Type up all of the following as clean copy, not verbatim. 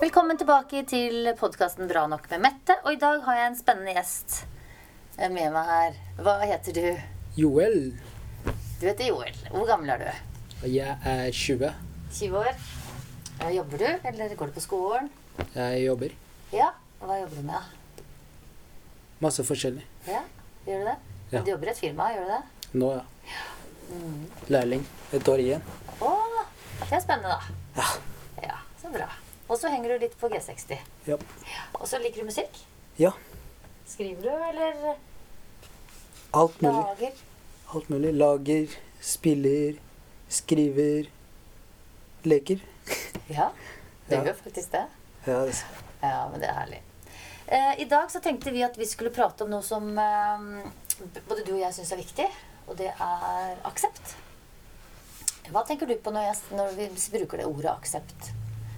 Velkommen tilbake til podcasten Bra nok med Mette. Og i dag har jeg en spennende gjest med meg her. Hva heter du? Joel. Du heter Joel. Hvor gammel er du? Jeg er 20. 20 år. Jobber du, eller går du på skolen? Jeg jobber. Ja, hva jobber du med? Masse forskjellig. Ja, gjør du det? Ja. Du jobber i et firma, gjør du det? Nå, ja. Lærling. Et år igjen. Åh, det er spennende da. Ja. Ja, så bra. Og så henger du litt på G60. Ja. Og så liker du musikk? Ja. Skriver du, eller Alt mulig. lager? Alt mulig. Lager, spiller, skriver, leker. Ja, det Ja. gjør faktisk det. Ja, Ja, men det er herlig. I dag så tenkte vi at vi skulle prate om noe som både du og jeg synes er viktig, og det er aksept. Hva tenker du på når vi bruker det ordet aksept?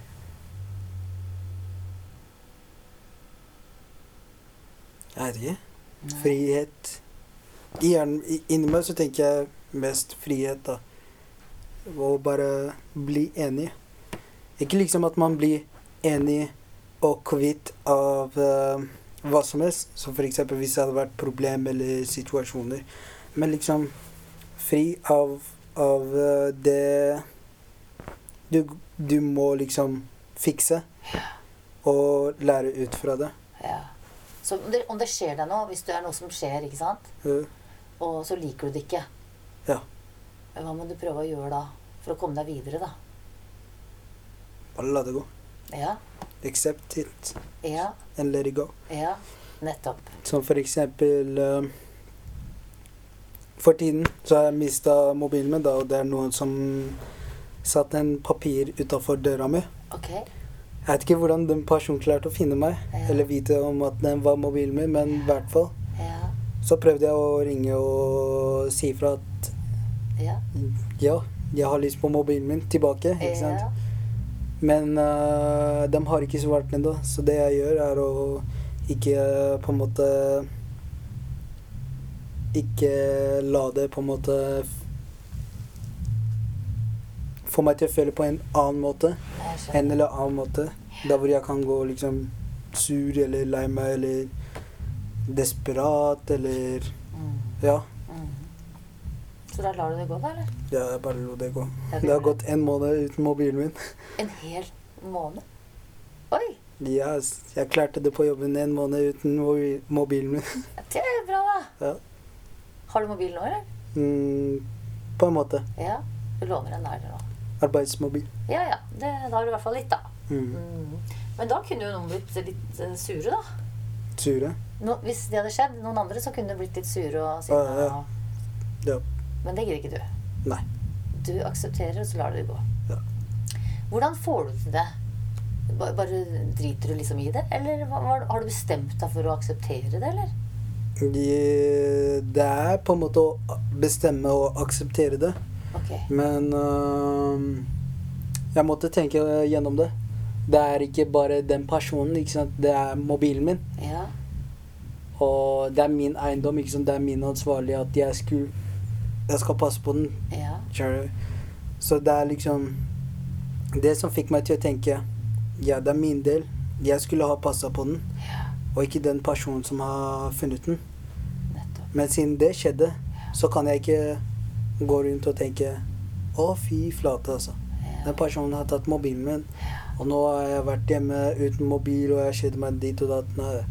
jeg vet ikke. Frihet. Inni meg så tenker jeg mest frihet da. Å bare bli enig. Ikke liksom at man blir enig og kvitt av hva som helst. Så for eksempel hvis det hadde vært problem eller situasjoner. Men liksom fri av det du må liksom fikse. Og lære ut fra det. Ja. Så om det skjer deg noe, hvis det er noe som skjer, ikke sant? Og så liker du det ikke. Ja. Hva må du prøve å gjøre da, for å komme deg videre da? Bare la det gå. Ja. Accept it. Ja. And let it go. Ja, nettopp. Som for eksempel for tiden så har jeg mistet mobilen min da, og det er noen som satt en papir utenfor døra mi. Ok. Jeg vet ikke hvordan den personen klarte å finne meg, eller vite om at den var mobilen min, men i hvert fall. Ja. Så prøvde jeg å ringe og si fra at Ja. ja, jeg har lyst på mobilen min tilbake, ikke sant? Ja. Men de har ikke svart ennå, så det jeg gjør er å ikke på en måte ikke la det på en måte få meg til å føle på en annen måte, en eller annen måte, der hvor jeg kan gå liksom sur eller lei meg eller desperat eller ja. Så da lar du det gå da, eller? Ja, jeg bare lot det gå. Ok. Det har gått 1 måned uten mobilen min. En hel måned? Oi, Ja, jeg klarte det på jobben 1 måned uten mobilen min. det er bra da. Ja. Har du mobil nå, eller? På en måte. Ja, du låner den der nå. Arbeidsmobil. Ja, ja, da har du i hvert fall litt da. Men da kunne jo noen blitt litt sure da. Sure. Hvis det hadde skjedd, noen andre så kunne du blitt litt sure og sinne. Ja. Ja. Men det gir ikke du. Nei. Du aksepterer, og så lar du det gå. Ja. Hvordan får du til det? Bare driter du liksom i det? Eller har du bestemt deg for å akseptere det, eller? Det er på en måte å bestemme og akseptere det. Ok. Men jeg måtte tenke gjennom det. Det er ikke bare den personen, ikke sant? Det er mobilen min. Ja. Og det er min eiendom, ikke sant? Det er min ansvarlig at jeg skal passe på den. Ja. Så det er liksom det som fikk meg til å tenke, ja, det er min del. Jeg skulle ha passet på den, og ikke den personen som har funnet den. Nettopp. Men siden det skjedde, så kan jeg ikke gå rundt og tenke, å fy flate altså. Den personen har tatt mobilen min, og nå har jeg vært hjemme uten mobil, og jeg skjedde meg dit og datt. Nei.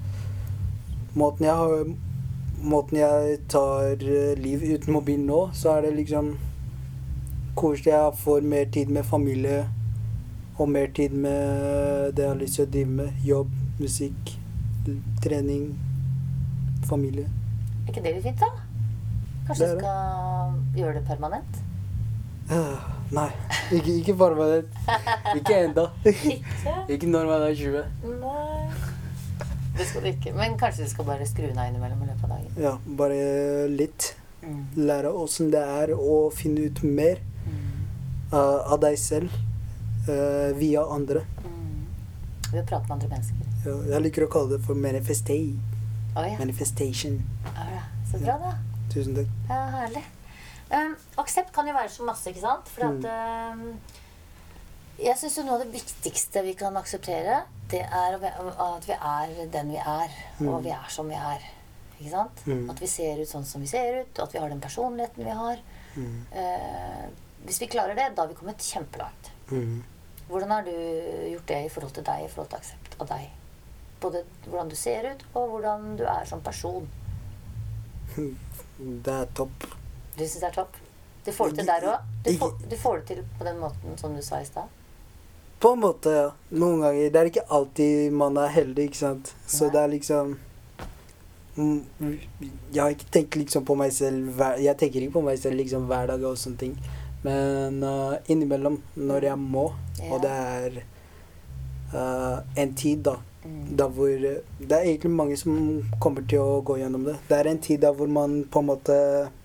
Måten jeg tar liv uten mobil nå, så er det liksom koselig. Jeg får mer tid med familie, og mer tid med det jeg har lyst til å drive med. Jobb, musikk, trening, familie. Er ikke det litt fint da? Kanskje Det er du skal gjøre det permanent? Nei, ikke permanent. Ikke enda. Ikke? Ikke når man er 20. Nei. Det skal du ikke. Men kanskje du skal bare skru ned innimellom i løpet av dagen? Ja, bare litt. Lære hvordan det er å finne ut mer av deg selv via andre. Ved å prate med andre mennesker. Ja, jeg liker å kalle det for manifestation. Ja. Manifestation. Ja, så bra da. Tusen takk. Ja, herlig. Aksept kan jo være så masse, ikke sant? For at Jeg synes jo noe av det viktigste vi kan akseptere, det er at vi er den vi er, og vi er som vi er. Ikke sant? At vi ser ut sånn som vi ser ut, og at vi har den personligheten vi har. Hvis vi klarer det, da har vi kommet kjempelangt. Hvordan har du gjort det i forhold til deg, i forhold til aksept av deg? Både hvordan du ser ut, og hvordan du er som person. Det er topp. Du synes det er topp? Du får det til der også? Du får det til på den måten som du sa i sted? På en måte, ja. Noen ganger. Det er ikke alltid man er heldig, ikke sant? Så det er liksom... Jeg har ikke tenkt liksom på meg selv... Jeg tenker ikke på meg selv liksom hver dag og sånne ting. Men innimellom, når jeg må, og det er en tid da, da hvor... Det er egentlig mange som kommer til å gå gjennom det. Det er en tid da hvor man på en måte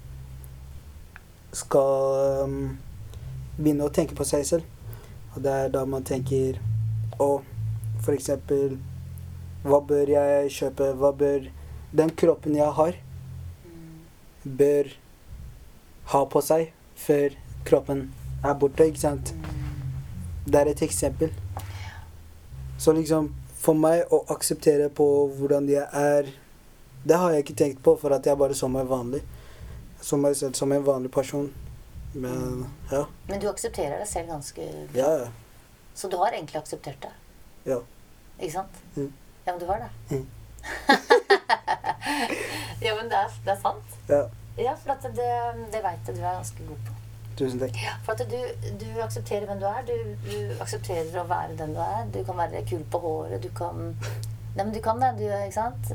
skal begynne å tenke på seg selv. Og det er da man tenker, for eksempel, hva bør jeg kjøpe? Hva bør den kroppen jeg har, bør ha på seg før kroppen er borte, ikke sant? Det er et eksempel. Så liksom, for meg å akseptere på hvordan jeg er, det har jeg ikke tenkt på, for at jeg bare så meg vanlig. Så meg selv som en vanlig person. Men, ja. Men du aksepterer deg selv ganske bra. Ja. Så du har egentlig akseptert det? Ja. Ikke sant? Ja, men du har det. Ja, men det er sant. Ja. Ja, for at det vet jeg du er ganske god på. Tusen takk. Ja, for at du aksepterer hvem du er. Du aksepterer å være den du er. Du kan være kul på håret. Du kan... Nei, men du kan det, ikke sant?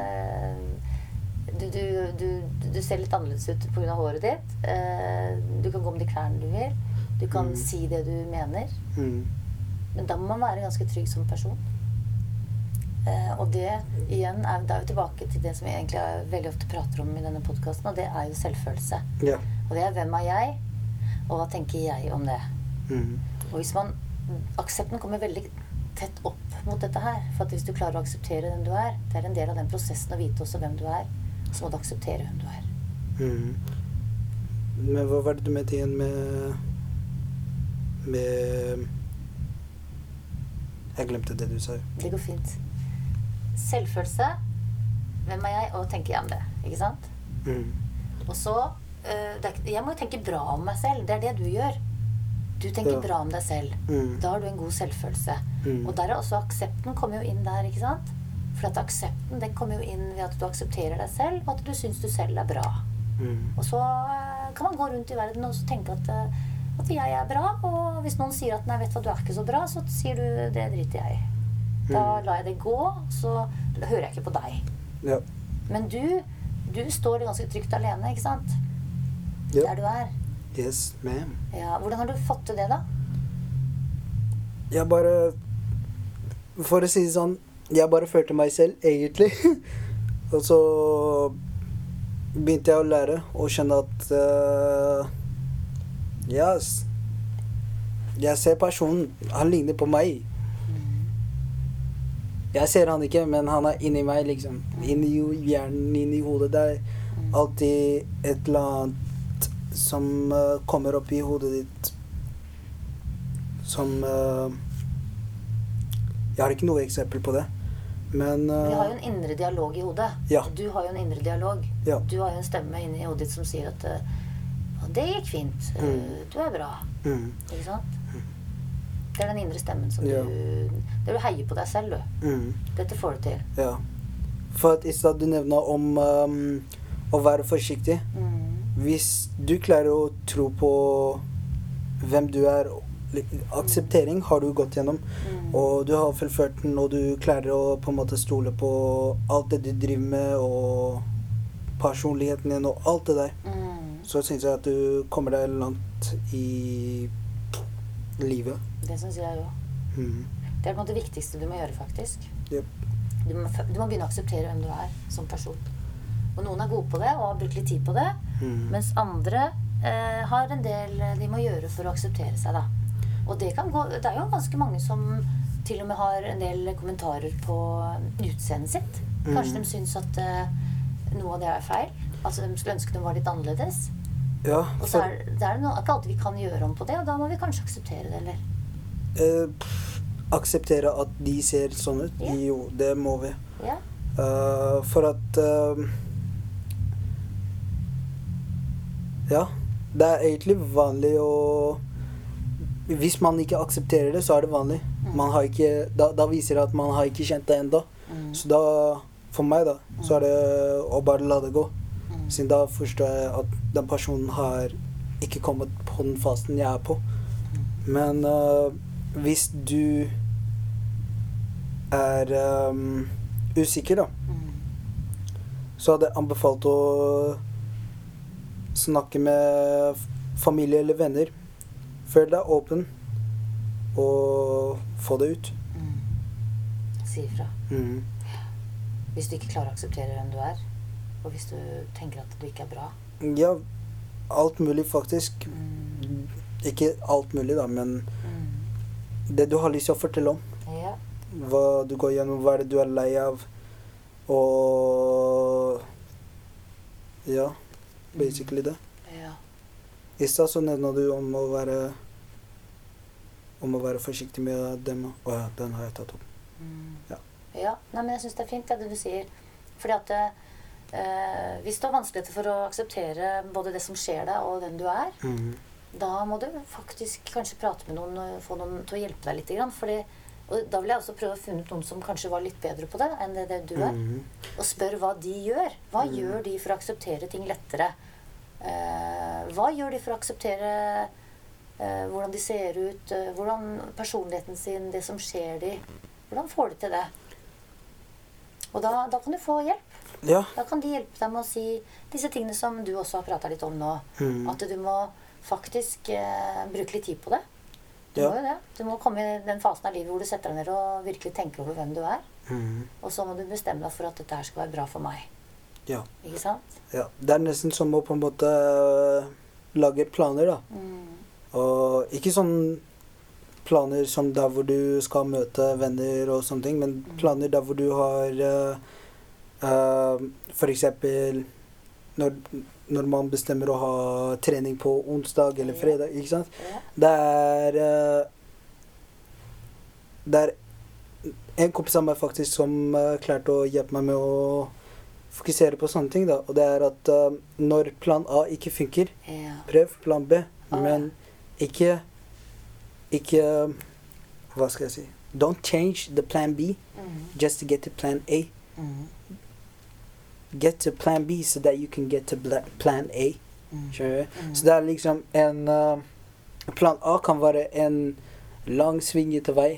Du ser litt annerledes ut på grunn av håret ditt. Du kan gå med de klærne du vil. Du kan si det du mener. Men da må man være ganske trygg som person. Og det igjen er jo tilbake til det som vi egentlig veldig ofte prater om i denne podcasten, og det er jo selvfølelse. Ja. Og det er hvem er jeg, og hva tenker jeg om det. Og hvis aksepten kommer veldig tett opp mot dette her, for at hvis du klarer å akseptere den du er, det er en del av den prosessen å vite også hvem du er, så må du akseptere hvem du er. Men hva var det du mente igjen med jeg glemte det du sa. Det går fint. Selvfølelse, hvem er jeg, og tenker jeg om det, ikke sant? Og så, jeg må jo tenke bra om meg selv, det er det du gjør. Du tenker bra om deg selv. Da har du en god selvfølelse. Og der er også aksepten kommer jo inn der, ikke sant? For at aksepten, den kommer jo inn ved at du aksepterer deg selv, og at du synes du selv er bra. Og så kan man gå rundt i verden og tenke at jeg er bra, og hvis noen sier at nei, vet du hva, du er ikke så bra, så sier du, det driter jeg i. Da lar jeg det gå, så hører jeg ikke på deg. Ja. Men du står ganske trygt alene, ikke sant? Ja. Der du er. Yes, ma'am. Ja, hvordan har du fått til det da? Jeg bare, for å si det sånn, jeg bare følte meg selv, egentlig. Og så begynte jeg å lære og skjønne at jeg ser personen, han ligner på meg. Jeg ser han ikke, men han er inni meg, liksom. Inni hjernen, inni hodet. Det er alltid et eller annet som kommer opp i hodet ditt. Som jeg har ikke noe eksempel på det. Men vi har jo en indre dialog i hodet. Ja. Du har jo en indre dialog. Ja. Du har jo en stemme inni hodet ditt som sier at det gikk fint. Du er bra. Ikke sant? Det er den indre stemmen som du heier på deg selv, du. Dette får du til. Ja. For at i stedet du nevner om å være forsiktig. Hvis du klarer å tro på hvem du er, akseptering har du gått gjennom, og du har fullført den, og du klarer å på en måte stole på alt det du driver med, og personligheten din, og alt det der, så synes jeg at du kommer deg langt i livet. Det synes jeg jo. Det er på en måte det viktigste du må gjøre, faktisk. Yep. Du må begynne å akseptere hvem du er som person. Og noen er gode på det, og har brukt litt tid på det, mens andre har en del de må gjøre for å akseptere seg, da. Og det er jo ganske mange som til og med har en del kommentarer på utseendet sitt. Kanskje de synes at noe av det er feil. Altså de skulle ønske de var litt annerledes. Ja, og så er det ikke alltid vi kan gjøre om på det, og da må vi kanskje akseptere det, eller? Akseptere at de ser sånn ut. Ja. Jo, det må vi. Ja. For at ja, det er egentlig vanlig å hvis man ikke aksepterer det, så er det vanlig. Man har ikke, da viser det at man har ikke kjent det enda. Så da, for meg da, så er det å bare la det gå. Siden da forstår jeg at den personen har ikke kommet på den fasen jeg er på. Men hvis du er usikker da, så hadde jeg anbefalt å snakke med familie eller venner. Føl deg åpen og få det ut. Si ifra. Hvis du ikke klarer å akseptere hvem du er, og hvis du tenker at du ikke er bra. Ja, alt mulig faktisk. Ikke alt mulig da, men det du har lyst til å fortelle om. Ja. Hva du går gjennom, hva er det du er lei av. Og ja, basically det. Ja. I stedet så nevner du om å være forsiktig med dem. Ja, den har jeg tatt opp. Ja. Ja, nei, men jeg synes det er fint det du sier. Fordi at hvis du har vanskeligheter for å akseptere både det som skjer deg og den du er, da må du faktisk kanskje prate med noen og få noen til å hjelpe deg litt. Fordi, og da vil jeg også prøve å finne ut noen som kanskje var litt bedre på det enn det du er. Og spør hva de gjør. Hva gjør de for å akseptere ting lettere? Hva gjør de for å akseptere hvordan de ser ut, hvordan personligheten sin, det som skjer de, hvordan får de til det? Og da kan du få hjelp. Ja. Da kan de hjelpe deg med å si disse tingene som du også har pratet litt om nå. At du må faktisk bruke litt tid på det. Du må jo det. Du må komme i den fasen av livet hvor du setter deg ned og virkelig tenker over hvem du er. Og så må du bestemme deg for at dette her skal være bra for meg. Ja. Ikke sant? Ja. Det er nesten som å på en måte lage planer da. Og ikke sånn planer som der hvor du skal møte venner og sånne ting, men planer der hvor du har for eksempel når man bestemmer å ha trening på onsdag eller fredag, ikke sant? Det er en kompis av meg faktisk som klarte å hjelpe meg med å fokusere på sånne ting da, og det er at når plan A ikke funker, prøv plan B, men ikke, hva skal jeg si? Don't change the plan B just to get to plan A. Get to plan B so that you can get to plan A. Så det er liksom plan A kan være en lang svingete vei.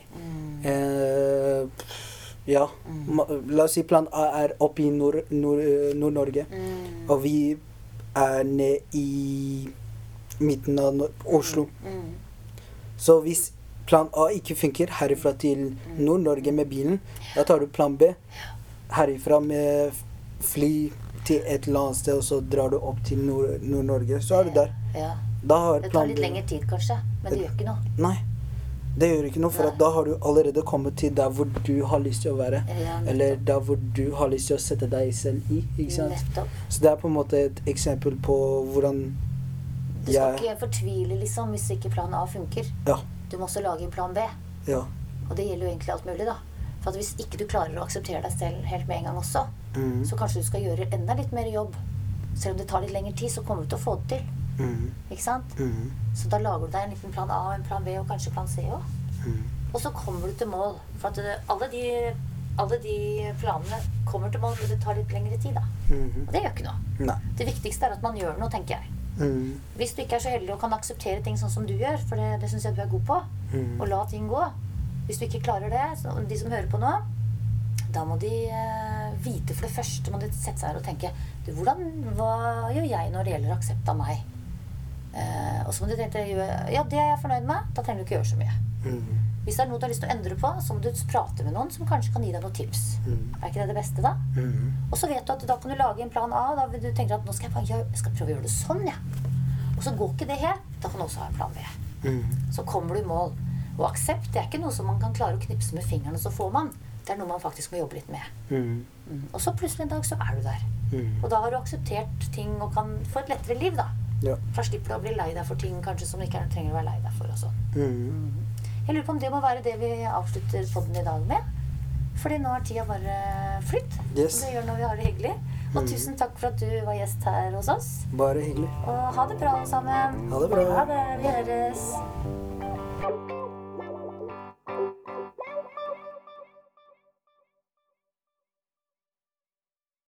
Ja, la oss si plan A er oppe i Nord-Norge, og vi er ned i midten av Oslo. Så hvis plan A ikke funker herifra til Nord-Norge med bilen, da tar du plan B herifra med fly til et eller annet sted, og så drar du opp til Nord-Norge. Så er du der. Da har det tar litt lengre tid kanskje, men det gjør ikke noe. Nei, det gjør ikke noe, for at da har du allerede kommet til der hvor du har lyst til å være. Eller der hvor du har lyst til å sette deg selv i, ikke sant? Nettopp. Så det er på en måte et eksempel på hvordan du skal ikke fortvile liksom hvis ikke plan A funker. Ja. Du må også lage en plan B. Ja. Og det gjelder jo egentlig alt mulig da. For at hvis ikke du klarer å akseptere deg selv helt med en gang også, så kanskje du skal gjøre enda litt mer jobb. Selv om det tar litt lengre tid, så kommer du til å få det til. Ikke sant? Så da lager du deg en liten plan A, en plan B og kanskje plan C også. Og så kommer du til mål. For at alle de planene kommer til mål, men det tar litt lengre tid da. Og det gjør ikke noe. Nei. Det viktigste er at man gjør noe, tenker jeg. Hvis du ikke er så heldig og kan akseptere ting sånn som du gjør, for det synes jeg du er god på, og la ting gå. Hvis du ikke klarer det, så de som hører på nå, da må de vite for det første, må de sette seg her og tenke, hva gjør jeg når det gjelder aksept av meg? Og så må de tenke, ja, det er jeg fornøyd med, da trenger du ikke gjøre så mye. Hvis det er noe du har lyst til å endre på, så må du prate med noen som kanskje kan gi deg noen tips. Er ikke det beste da? Og så vet du at da kan du lage en plan A, da vil du tenke at nå skal jeg prøve å gjøre det sånn, ja. Og så går ikke det helt, da kan du også ha en plan B. Så kommer du i mål. Og aksept, det er ikke noe som man kan klare å knipse med fingrene, så får man. Det er noe man faktisk må jobbe litt med. Og så plutselig en dag så er du der. Og da har du akseptert ting og kan få et lettere liv da. For da slipper du å bli lei deg for ting kanskje som du ikke trenger å være lei deg for og sånn. Jeg lurer på om det må være det vi avslutter podden i dag med. Fordi nå har tida bare flytt. Yes. Det gjør når vi har det hyggelig. Og tusen takk for at du var gjest her hos oss. Bare hyggelig. Og ha det bra alle sammen. Ha det bra. Ha det. Vi høres.